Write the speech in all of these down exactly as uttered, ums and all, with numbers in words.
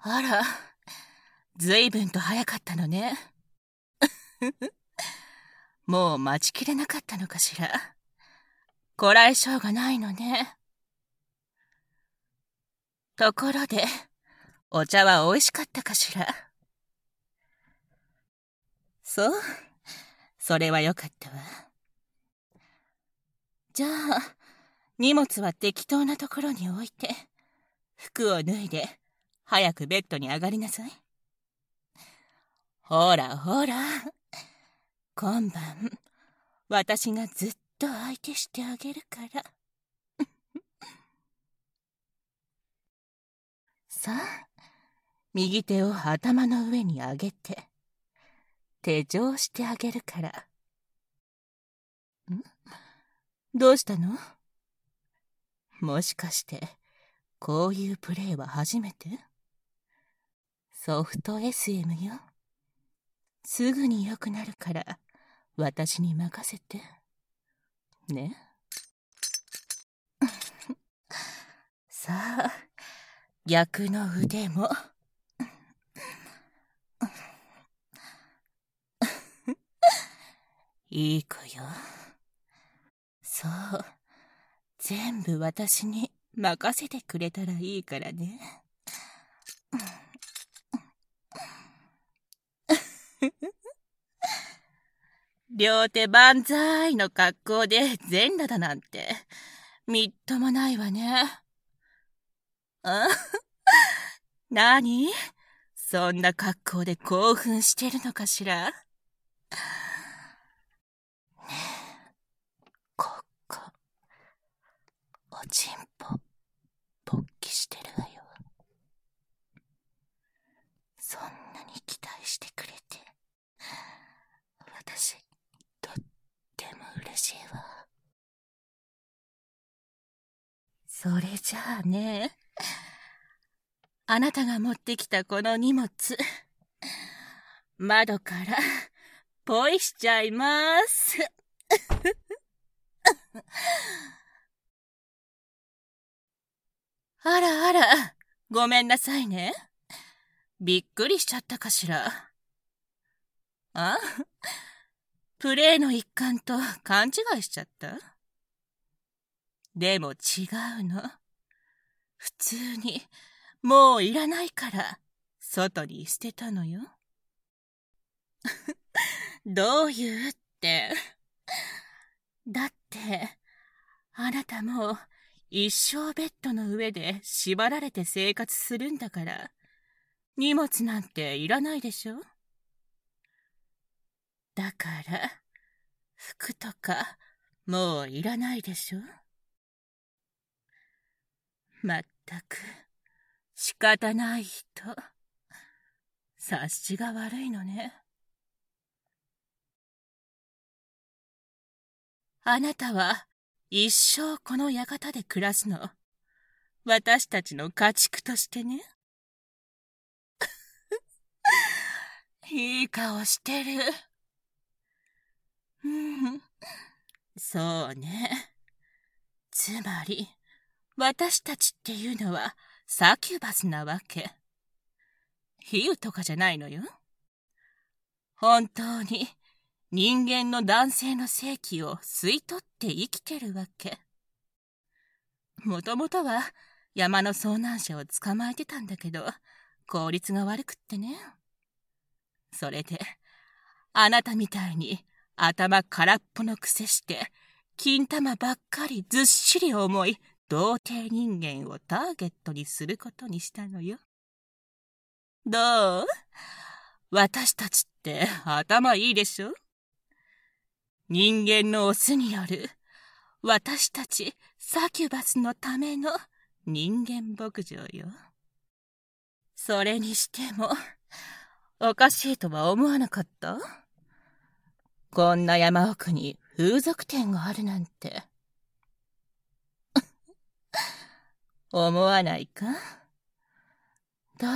あら、ずいぶんと早かったのね。もう待ちきれなかったのかしら。こらえ性がないのね。ところで、お茶は美味しかったかしら。そう、それはよかったわ。じゃあ、荷物は適当なところに置いて、服を脱いで、早くベッドに上がりなさい。ほらほら、今晩、私がずっと相手してあげるから。さあ、右手を頭の上に上げて、手錠してあげるから。ん？どうしたの？もしかして、こういうプレイは初めて？ソフト エスエム よ。すぐに良くなるから、私に任せて。ね。さあ、逆の腕も。いい子よ。そう、全部私に任せてくれたらいいからね。両手万歳の格好で全裸だなんて、みっともないわね。あ？なに？そんな格好で興奮してるのかしら？ねえ、ここ、おちんぽ、勃起してるわよ。そんなに期待してくれて、私、とっても嬉しいわ。それじゃあね、あなたが持ってきたこの荷物、窓からポイしちゃいます。あらあら、ごめんなさいね。びっくりしちゃったかしら。あ？プレイの一環と勘違いしちゃった？でも違うの。普通に、もういらないから、外に捨てたのよ。どういうって。だって、あなたも一生ベッドの上で縛られて生活するんだから、荷物なんていらないでしょ？だから、服とかもういらないでしょ？まったく、仕方ない人。察しが悪いのね。あなたは一生この館で暮らすの。私たちの家畜としてね。いい顔してる。うん、そうね。つまり、私たちっていうのはサキュバスなわけ。比喩とかじゃないのよ。本当に人間の男性の性器を吸い取って生きてるわけ。もともとは山の遭難者を捕まえてたんだけど、効率が悪くってね。それで、あなたみたいに頭空っぽのくせして、金玉ばっかりずっしり重い童貞人間をターゲットにすることにしたのよ。どう？私たちって頭いいでしょ？人間のオスによる私たちサキュバスのための人間牧場よ。それにしてもおかしいとは思わなかった？こんな山奥に風俗店があるなんて。思わないか？だって、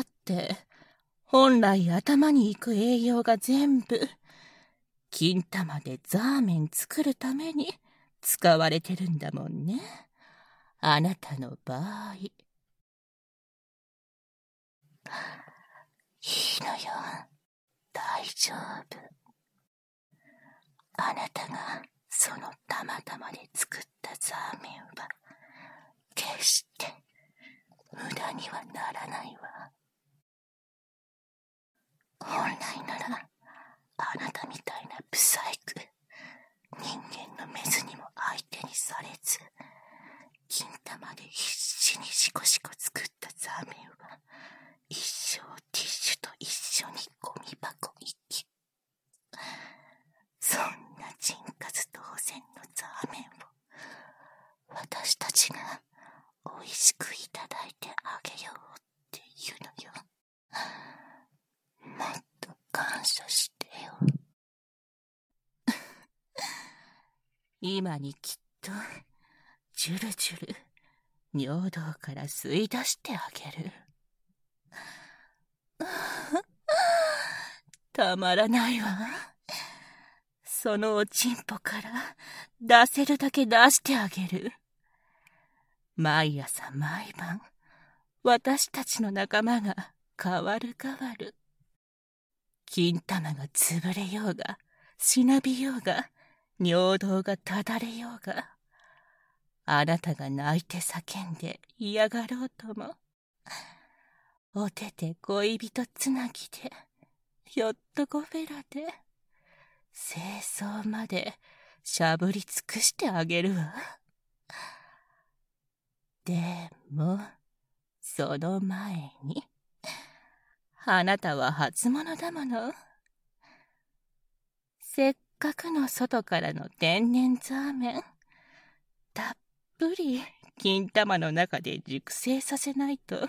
本来頭に行く栄養が全部、金玉でザーメン作るために使われてるんだもんね。あなたの場合。 よ。大丈夫。あなたがそのたまたまで作ったザーメンは決して無駄にはならないわ。本来ならあなたみたいなブサイク、人間のメスにも相手にされず、金玉で必死にシコシコ作ったザーメンは一生ティッシュと一緒にゴミ箱行き、そんな人格同然のザーメンを私たちが美味しくいただいてあげようっていうのよ。もっと感謝してよ。今にきっとジュルジュル尿道から吸い出してあげる。たまらないわ。そのおちんぽから出せるだけ出してあげる。毎朝毎晩、私たちの仲間が変わる変わる。金玉が潰れようが、しなびようが、尿道がただれようが、あなたが泣いて叫んで嫌がろうとも、お手で恋人つなぎで、ひょっとこフェラで、清掃までしゃぶり尽くしてあげるわ。でも、その前に、あなたは初物だもの。せっかくの外からの天然ザーメン、たっぷり金玉の中で熟成させないと。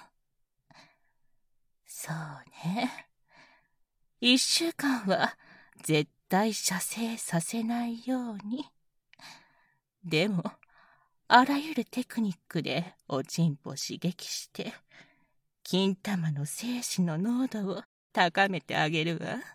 そうね。一週間は絶対射精させないように。でも、あらゆるテクニックでおちんぽ刺激して、金玉の精子の濃度を高めてあげるわ。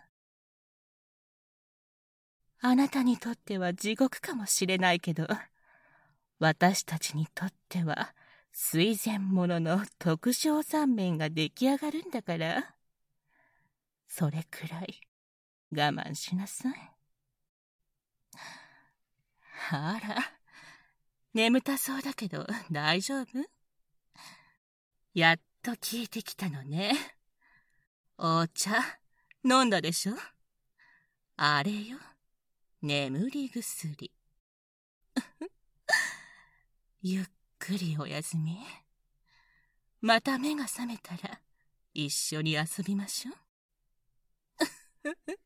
あなたにとっては地獄かもしれないけど、私たちにとっては水前物の特上三面が出来上がるんだから、それくらい我慢しなさい。あら、眠たそうだけど大丈夫？やっと聞いてきたのね。お茶飲んだでしょ？あれよ、眠り薬。ゆっくりおやすみ。また目が覚めたら一緒に遊びましょう。